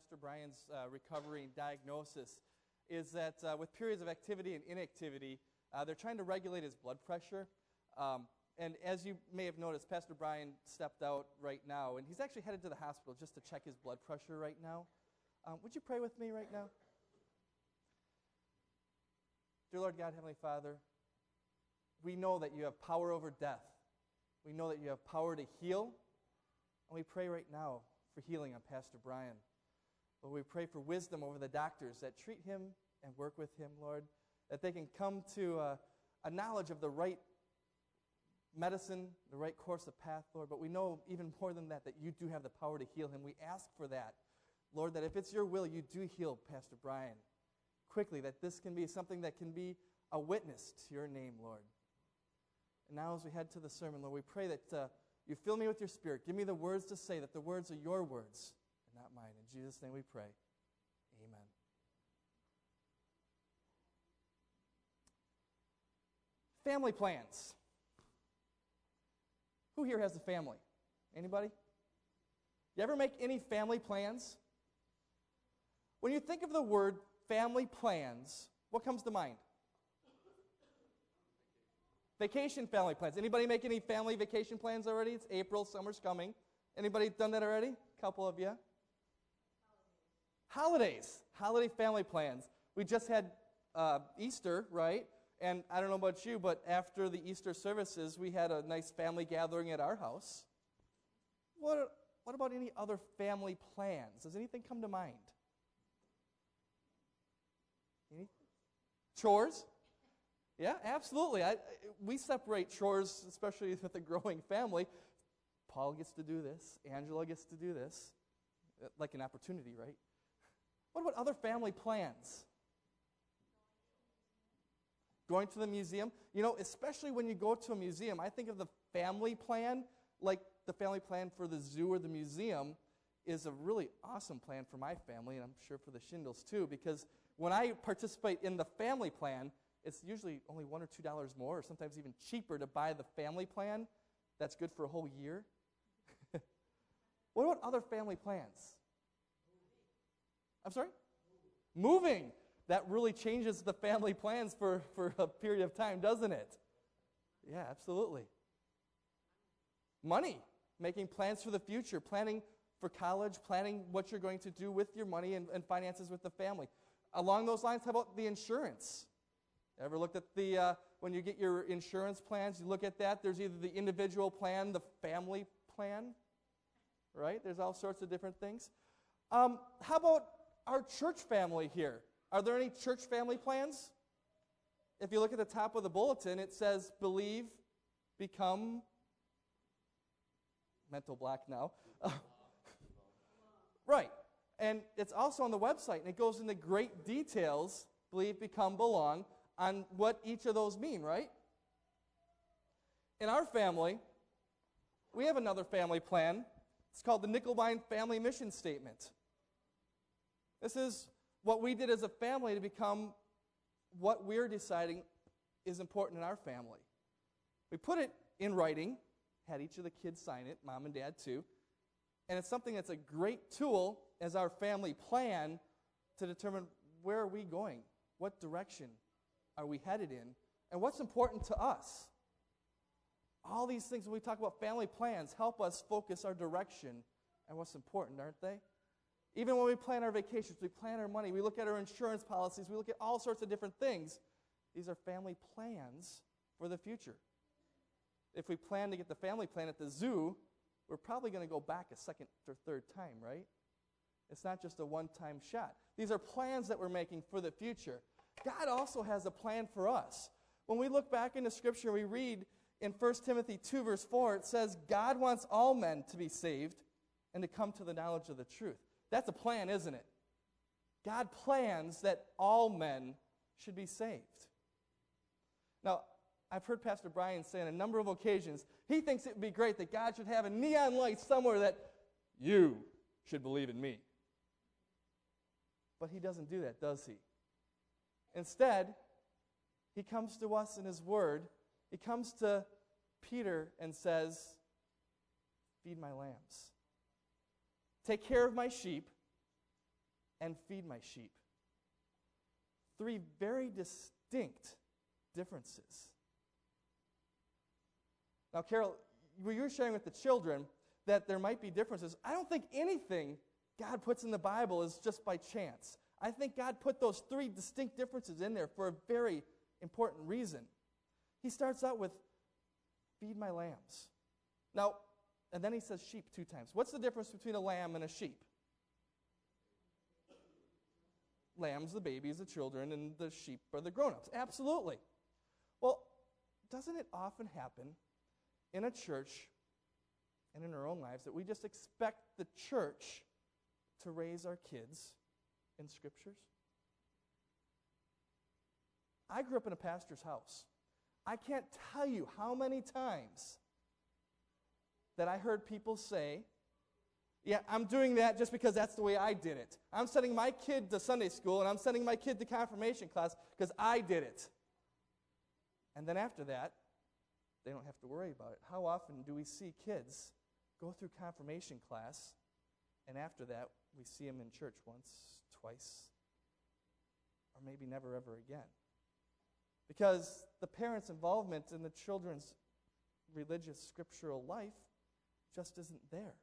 Pastor Brian's recovery and diagnosis is that with periods of activity and inactivity, they're trying to regulate his blood pressure. And as you may have noticed, Pastor Brian stepped out right now, and he's actually headed to the hospital just to check his blood pressure right now. Would you pray with me right now? Dear Lord God, Heavenly Father, we know that you have power over death. We know that you have power to heal, and we pray right now for healing on Pastor Brian. Lord, we pray for wisdom over the doctors that treat him and work with him, Lord, that they can come to a knowledge of the right medicine, the right course of path, Lord. But we know even more than that you do have the power to heal him. We ask for that, Lord, that if it's your will, you do heal Pastor Brian quickly, that this can be something that can be a witness to your name, Lord. And now as we head to the sermon, Lord, we pray that you fill me with your Spirit. Give me the words to say, that the words are your words and not mine. In Jesus' name we pray. Amen. Family plans. Who here has a family? Anybody? You ever make any family plans? When you think of the word family plans, what comes to mind? Vacation family plans. Anybody make any family vacation plans already? It's April, summer's coming. Anybody done that already? A couple of you. Holidays. Holiday family plans. We just had Easter, right? And I don't know about you, but after the Easter services, we had a nice family gathering at our house. What about any other family plans? Does anything come to mind? Anything? Chores? Yeah, absolutely. We separate chores, especially with a growing family. Paul gets to do this. Angela gets to do this. Like an opportunity, right? What about other family plans? Going to the museum. You know, especially when you go to a museum, I think of the family plan, like the family plan for the zoo or the museum is a really awesome plan for my family, and I'm sure for the Shindles too, because when I participate in the family plan, it's usually only $1 or $2 more, or sometimes even cheaper to buy the family plan. That's good for a whole year. What about other family plans? I'm sorry? Moving. That really changes the family plans for a period of time, doesn't it? Yeah, absolutely. Money. Making plans for the future, planning for college, planning what you're going to do with your money and finances with the family. Along those lines, how about the insurance? Ever looked at when you get your insurance plans, you look at that, there's either the individual plan, the family plan, right? There's all sorts of different things. How about our church family here? Are there any church family plans? If you look at the top of the bulletin, it says, believe, become, mental block now. Right. And it's also on the website, and it goes into great details, believe, become, belong, on what each of those mean, right? In our family, we have another family plan. It's called the Nickelbine Family Mission Statement. This is what we did as a family to become what we're deciding is important in our family. We put it in writing, had each of the kids sign it, mom and dad too, and it's something that's a great tool as our family plan to determine where are we going, what direction are we headed in, and what's important to us. All these things, when we talk about family plans, help us focus our direction and what's important, aren't they? Even when we plan our vacations, we plan our money, we look at our insurance policies, we look at all sorts of different things. These are family plans for the future. If we plan to get the family plan at the zoo, we're probably going to go back a second or third time, right? It's not just a one-time shot. These are plans that we're making for the future. God also has a plan for us. When we look back into Scripture, we read in 1 Timothy 2, verse 4, it says, God wants all men to be saved and to come to the knowledge of the truth. That's a plan, isn't it? God plans that all men should be saved. Now, I've heard Pastor Brian say on a number of occasions, he thinks it would be great that God should have a neon light somewhere that you should believe in me. But he doesn't do that, does he? Instead, he comes to us in his word. He comes to Peter and says, feed my lambs. Take care of my sheep. and feed my sheep. Three very distinct differences. Now, Carol, when you were sharing with the children that there might be differences, I don't think anything God puts in the Bible is just by chance. I think God put those three distinct differences in there for a very important reason. He starts out with, feed my lambs. Now, and then he says sheep 2 times. What's the difference between a lamb and a sheep? Lambs, the babies, the children, and the sheep are the grown-ups. Absolutely. Well, doesn't it often happen in a church and in our own lives that we just expect the church to raise our kids in Scriptures? I grew up in a pastor's house. I can't tell you how many times that I heard people say, yeah, I'm doing that just because that's the way I did it. I'm sending my kid to Sunday school and I'm sending my kid to confirmation class because I did it. And then after that, they don't have to worry about it. How often do we see kids go through confirmation class and after that we see them in church once, twice, or maybe never ever again? Because the parents' involvement in the children's religious scriptural life just isn't there.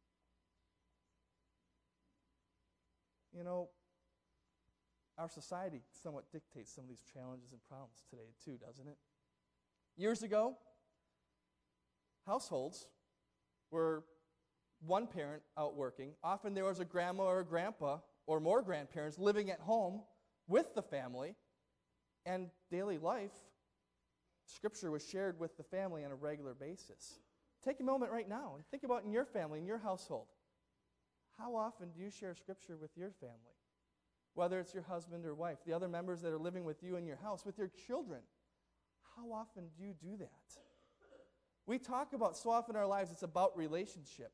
You know, our society somewhat dictates some of these challenges and problems today too, doesn't it? Years ago, households were one parent out working. Often there was a grandma or a grandpa or more grandparents living at home with the family, and daily life, Scripture was shared with the family on a regular basis. Take a moment right now and think about in your family, in your household. How often do you share Scripture with your family? Whether it's your husband or wife, the other members that are living with you in your house, with your children. How often do you do that? We talk about so often in our lives, it's about relationship.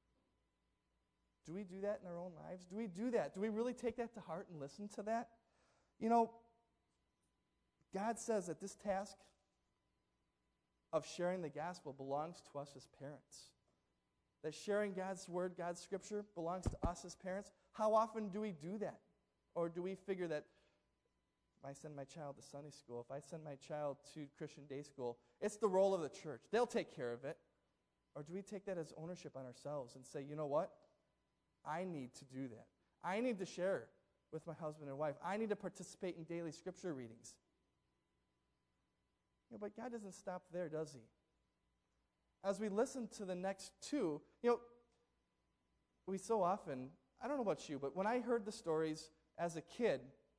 Do we do that in our own lives? Do we do that? Do we really take that to heart and listen to that? You know, God says that this task of sharing the gospel belongs to us as parents. That sharing God's word, God's scripture, belongs to us as parents. How often do we do that? Or do we figure that if I send my child to Sunday school, if I send my child to Christian day school, it's the role of the church. They'll take care of it. Or do we take that as ownership on ourselves and say, you know what? I need to do that. I need to share with my husband and wife. I need to participate in daily scripture readings. You know, but God doesn't stop there, does he? As we listen to the next two, you know, we so often, I don't know about you, but when I heard the stories as a kid,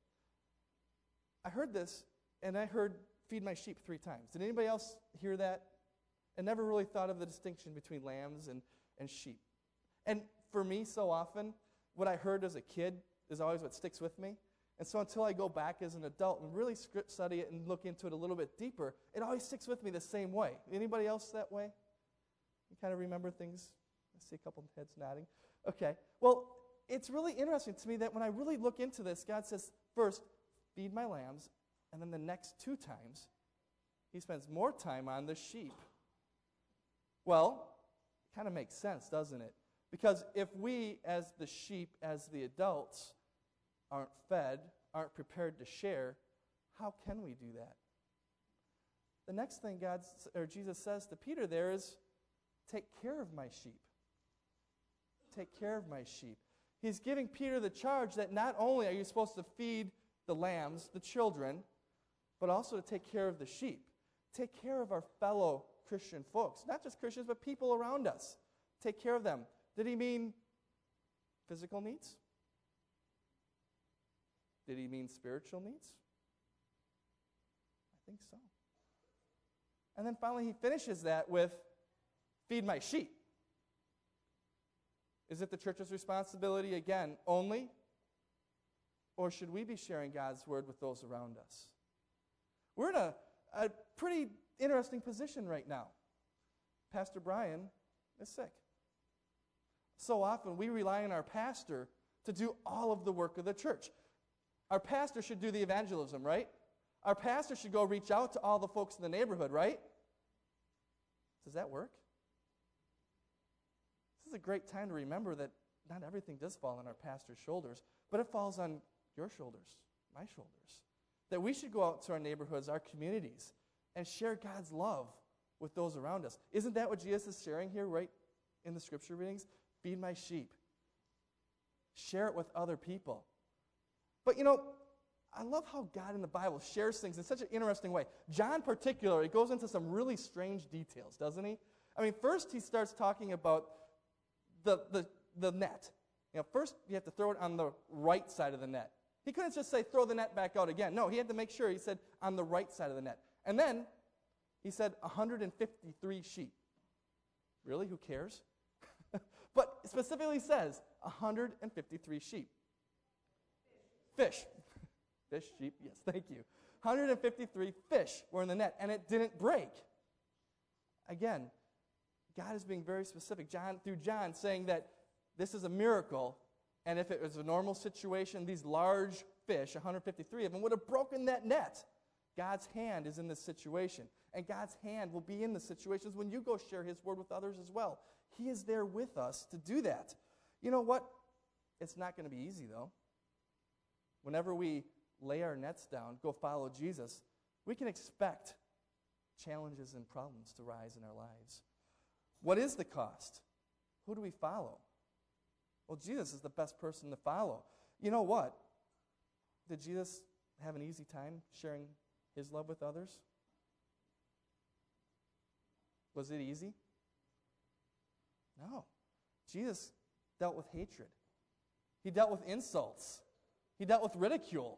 I heard this, and I heard feed my sheep 3 times. Did anybody else hear that? I never really thought of the distinction between lambs and sheep. And for me, so often, what I heard as a kid is always what sticks with me. And so until I go back as an adult and really study it and look into it a little bit deeper, it always sticks with me the same way. Anybody else that way? You kind of remember things? I see a couple of heads nodding. Okay. Well, it's really interesting to me that when I really look into this, God says, first, feed my lambs, and then the next 2 times, he spends more time on the sheep. Well, it kind of makes sense, doesn't it? Because if we, as the sheep, as the adults, aren't fed, aren't prepared to share, how can we do that? The next thing Jesus says to Peter there is, take care of my sheep. Take care of my sheep. He's giving Peter the charge that not only are you supposed to feed the lambs, the children, but also to take care of the sheep. Take care of our fellow Christian folks. Not just Christians, but people around us. Take care of them. Did he mean physical needs? Did he mean spiritual needs? I think so. And then finally he finishes that with, feed my sheep. Is it the church's responsibility again only? Or should we be sharing God's word with those around us? We're in a pretty interesting position right now. Pastor Brian is sick. So often we rely on our pastor to do all of the work of the church. Our pastor should do the evangelism, right? Our pastor should go reach out to all the folks in the neighborhood, right? Does that work? This is a great time to remember that not everything does fall on our pastor's shoulders, but it falls on your shoulders, my shoulders. That we should go out to our neighborhoods, our communities, and share God's love with those around us. Isn't that what Jesus is sharing here right in the scripture readings? Feed my sheep. Share it with other people. But I love how God in the Bible shares things in such an interesting way. John particularly goes into some really strange details, doesn't he? I mean, first he starts talking about the net. First you have to throw it on the right side of the net. He couldn't just say throw the net back out again. No, he had to make sure he said on the right side of the net. And then he said 153 sheep. Really? Who cares? But specifically says 153 sheep. Fish. Fish, sheep, yes, thank you. 153 fish were in the net, and it didn't break. Again, God is being very specific. Through John saying that this is a miracle, and if it was a normal situation, these large fish, 153 of them, would have broken that net. God's hand is in this situation, and God's hand will be in the situations when you go share His word with others as well. He is there with us to do that. You know what? It's not going to be easy, though. Whenever we lay our nets down, go follow Jesus, we can expect challenges and problems to rise in our lives. What is the cost? Who do we follow? Well, Jesus is the best person to follow. You know what? Did Jesus have an easy time sharing His love with others? Was it easy? No. Jesus dealt with hatred. He dealt with insults. He dealt with ridicule.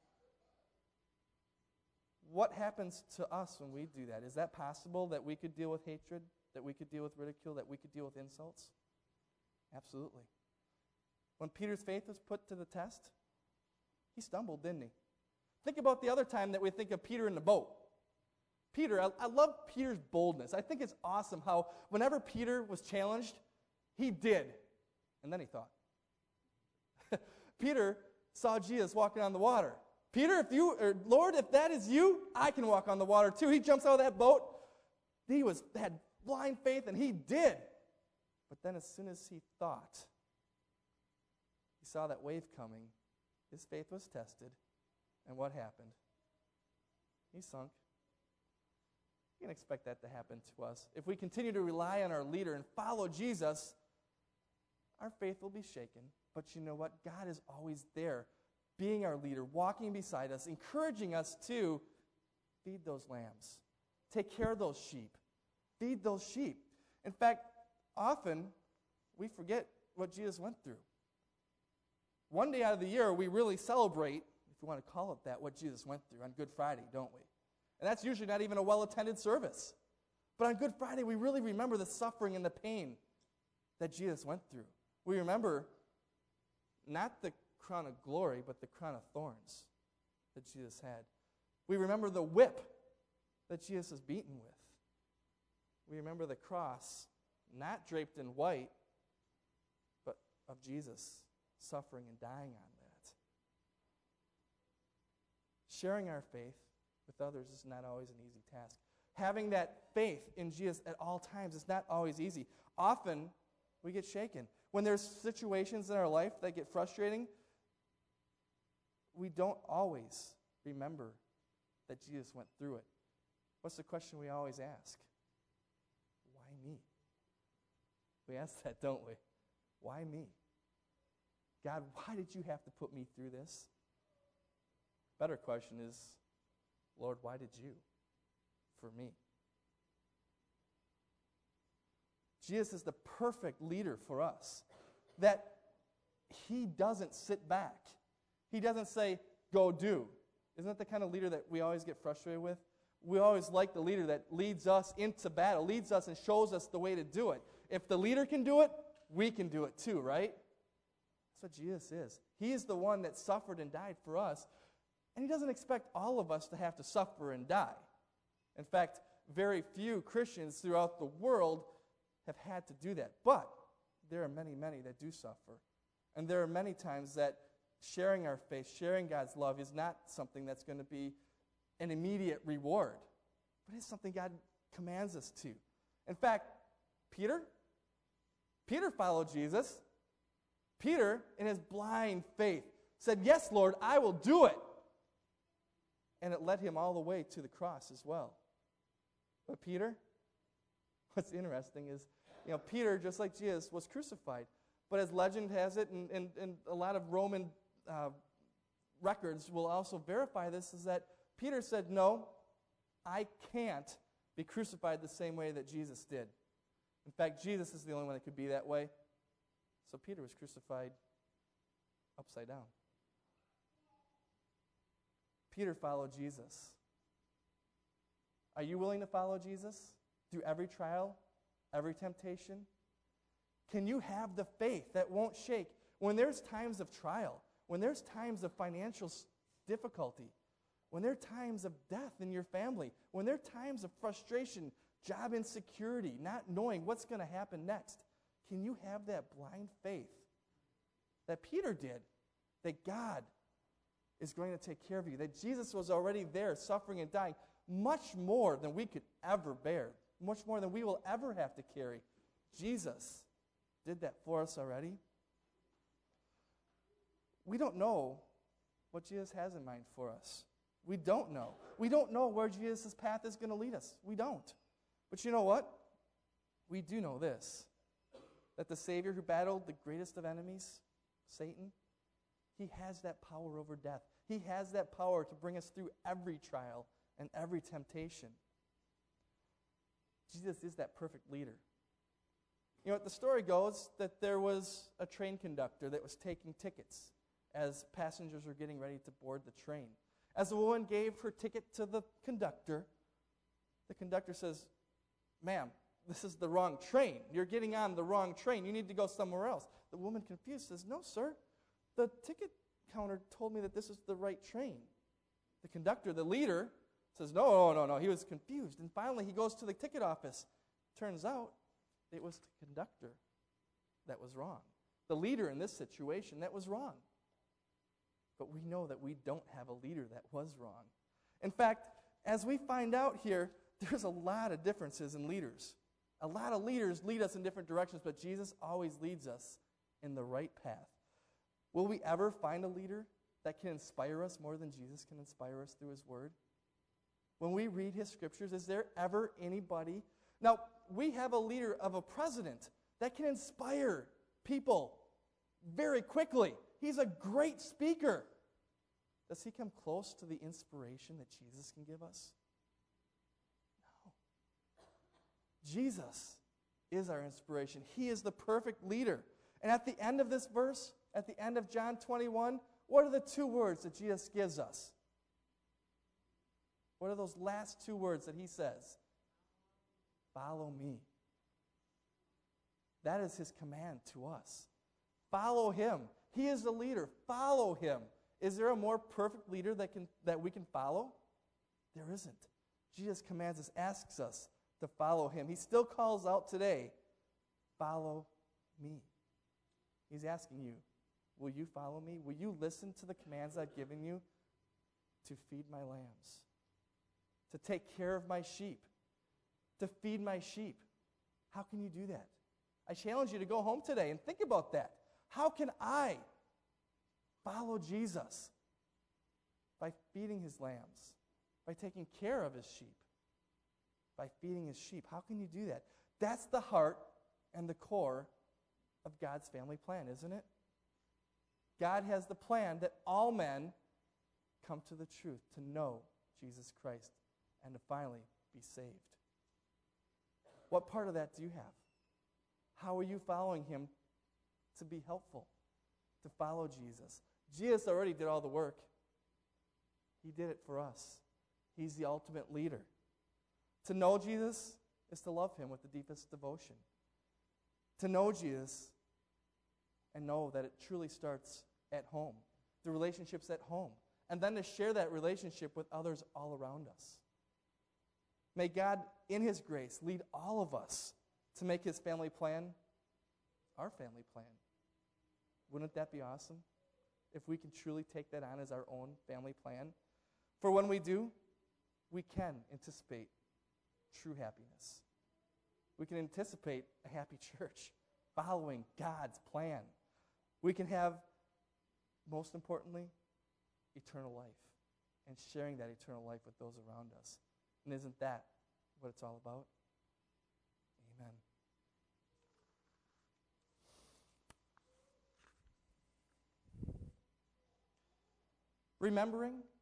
What happens to us when we do that? Is that possible that we could deal with hatred, that we could deal with ridicule, that we could deal with insults? Absolutely. When Peter's faith was put to the test, he stumbled, didn't he? Think about the other time that we think of Peter in the boat. Peter, I love Peter's boldness. I think it's awesome how whenever Peter was challenged, he did. And then he thought. Peter saw Jesus walking on the water. Peter, Lord, if that is you, I can walk on the water too. He jumps out of that boat. He had blind faith, and he did. But then as soon as he thought, he saw that wave coming, his faith was tested, and what happened? He sunk. You can expect that to happen to us. If we continue to rely on our leader and follow Jesus, our faith will be shaken. But you know what? God is always there, being our leader, walking beside us, encouraging us to feed those lambs, take care of those sheep, feed those sheep. In fact, often we forget what Jesus went through. One day out of the year, we really celebrate, if you want to call it that, what Jesus went through on Good Friday, don't we? And that's usually not even a well-attended service. But on Good Friday, we really remember the suffering and the pain that Jesus went through. We remember not the crown of glory, but the crown of thorns that Jesus had. We remember the whip that Jesus was beaten with. We remember the cross, not draped in white, but of Jesus suffering and dying on that. Sharing our faith with others is not always an easy task. Having that faith in Jesus at all times is not always easy. Often, we get shaken. When there's situations in our life that get frustrating, we don't always remember that Jesus went through it. What's the question we always ask? Why me? We ask that, don't we? Why me? God, why did you have to put me through this? Better question is, Lord, why did you? For me. Jesus is the perfect leader for us. That He doesn't sit back. He doesn't say, go do. Isn't that the kind of leader that we always get frustrated with? We always like the leader that leads us into battle, leads us and shows us the way to do it. If the leader can do it, we can do it too, right? That's what Jesus is. He is the one that suffered and died for us. And He doesn't expect all of us to have to suffer and die. In fact, very few Christians throughout the world have had to do that. But there are many, many that do suffer. And there are many times that sharing our faith, sharing God's love is not something that's going to be an immediate reward. But it's something God commands us to. In fact, Peter followed Jesus. Peter, in his blind faith, said, "Yes, Lord, I will do it." And it led him all the way to the cross as well. But Peter, what's interesting is, Peter, just like Jesus, was crucified. But as legend has it, and a lot of Roman records will also verify this, is that Peter said, "No, I can't be crucified the same way that Jesus did." In fact, Jesus is the only one that could be that way. So Peter was crucified upside down. Peter followed Jesus. Are you willing to follow Jesus through every trial, every temptation? Can you have the faith that won't shake when there's times of trial, when there's times of financial difficulty, when there are times of death in your family, when there are times of frustration, job insecurity, not knowing what's going to happen next? Can you have that blind faith that Peter did, that God is going to take care of you, that Jesus was already there suffering and dying much more than we could ever bear, much more than we will ever have to carry? Jesus did that for us already. We don't know what Jesus has in mind for us. We don't know. We don't know where Jesus' path is going to lead us. We don't. But you know what? We do know this, that the Savior who battled the greatest of enemies, Satan, he has that power over death. He has that power to bring us through every trial and every temptation. Jesus is that perfect leader. The story goes that there was a train conductor that was taking tickets as passengers were getting ready to board the train. As the woman gave her ticket to the conductor says, "Ma'am, this is the wrong train. You're getting on the wrong train. You need to go somewhere else." The woman, confused, says, "No, sir. The ticket counter told me that this is the right train." The conductor, the leader, says, No. He was confused. And finally, he goes to the ticket office. Turns out it was the conductor that was wrong. The leader in this situation that was wrong. But we know that we don't have a leader that was wrong. In fact, as we find out here, there's a lot of differences in leaders. A lot of leaders lead us in different directions, but Jesus always leads us in the right path. Will we ever find a leader that can inspire us more than Jesus can inspire us through his word? When we read his scriptures, is there ever anybody? Now, we have a leader of a president that can inspire people very quickly. He's a great speaker. Does he come close to the inspiration that Jesus can give us? No. Jesus is our inspiration. He is the perfect leader. And at the end of this verse, at the end of John 21, what are the two words that Jesus gives us? What are those last two words that he says? Follow me. That is his command to us. Follow him. He is the leader. Follow him. Is there a more perfect leader that we can follow? There isn't. Jesus commands us, asks us to follow him. He still calls out today, follow me. He's asking you, will you follow me? Will you listen to the commands I've given you to feed my lambs, to take care of my sheep, to feed my sheep? How can you do that? I challenge you to go home today and think about that. How can I follow Jesus? By feeding his lambs, by taking care of his sheep, by feeding his sheep. How can you do that? That's the heart and the core of God's family plan, isn't it? God has the plan that all men come to the truth, to know Jesus Christ, and to finally be saved. What part of that do you have? How are you following him to be helpful, to follow Jesus? Jesus already did all the work. He did it for us. He's the ultimate leader. To know Jesus is to love him with the deepest devotion. To know Jesus and know that it truly starts at home, the relationships at home, and then to share that relationship with others all around us. May God, in his grace, lead all of us to make his family plan our family plan. Wouldn't that be awesome if we can truly take that on as our own family plan? For when we do, we can anticipate true happiness. We can anticipate a happy church following God's plan. we can have, most importantly, eternal life and sharing that eternal life with those around us. And isn't that what it's all about? Amen. Remembering